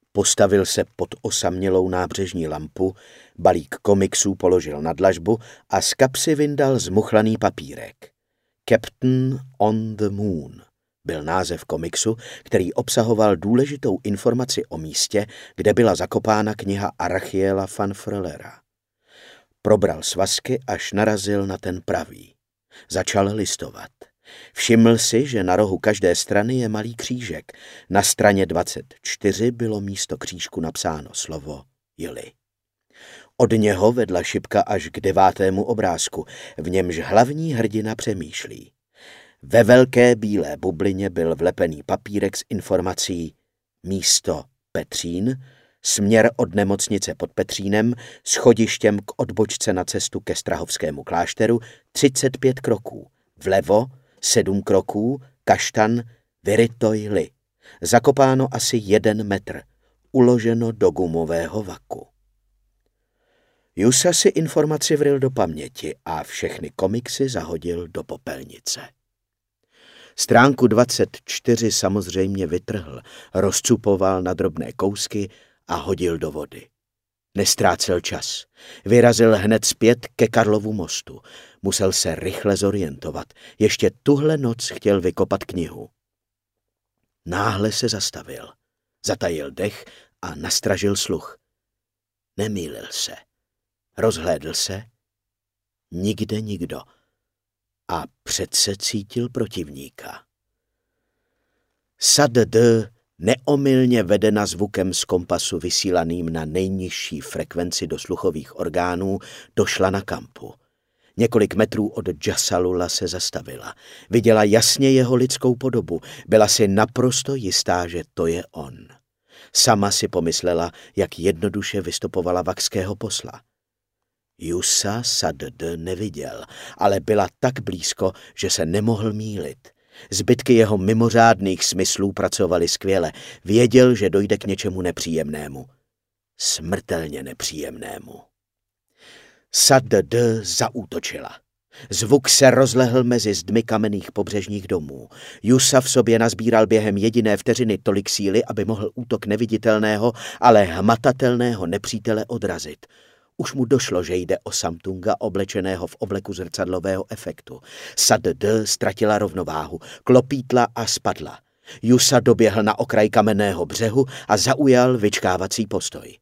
Postavil se pod osamělou nábřežní lampu, balík komiksů položil na dlažbu a z kapsy vyndal zmuchlaný papírek. Captain on the Moon byl název komiksu, který obsahoval důležitou informaci o místě, kde byla zakopána kniha Arachiela van Frelera. Probral svazky, až narazil na ten pravý. Začal listovat. Všiml si, že na rohu každé strany je malý křížek. Na straně 24 bylo místo křížku napsáno slovo Jili. Od něho vedla šipka až k 9. obrázku, v němž hlavní hrdina přemýšlí. Ve velké bílé bublině byl vlepený papírek s informací místo Petřín, směr od nemocnice pod Petřínem, schodištěm k odbočce na cestu ke Strahovskému klášteru 35 kroků, vlevo 7 kroků, kaštan, Viritoj-li. Zakopáno asi 1 metr, uloženo do gumového vaku. Jusa si informaci vryl do paměti a všechny komiksy zahodil do popelnice. Stránku 24 samozřejmě vytrhl, rozcupoval na drobné kousky a hodil do vody. Nestrácel čas. Vyrazil hned zpět ke Karlovu mostu. Musel se rychle zorientovat. Ještě tuhle noc chtěl vykopat knihu. Náhle se zastavil. Zatajil dech a nastražil sluch. Nemýlil se. Rozhlédl se. Nikde nikdo. A přece cítil protivníka. Sad-d neomylně vedena zvukem z kompasu vysílaným na nejnižší frekvenci do sluchových orgánů, došla na kampu. Několik metrů od Džasalula se zastavila. Viděla jasně jeho lidskou podobu. Byla si naprosto jistá, že to je on. Sama si pomyslela, jak jednoduše vystupovala vakského posla. Jusa Sad-d neviděl, ale byla tak blízko, že se nemohl mýlit. Zbytky jeho mimořádných smyslů pracovaly skvěle. Věděl, že dojde k něčemu nepříjemnému. Smrtelně nepříjemnému. Sad-d zaútočila. Zvuk se rozlehl mezi zdmi kamenných pobřežních domů. Jusa v sobě nazbíral během jediné vteřiny tolik síly, aby mohl útok neviditelného, ale hmatatelného nepřítele odrazit. Už mu došlo, že jde o Samtunga oblečeného v obleku zrcadlového efektu. Sad-d ztratila rovnováhu, klopítla a spadla. Jusa doběhl na okraj kamenného břehu a zaujal vyčkávací postoj.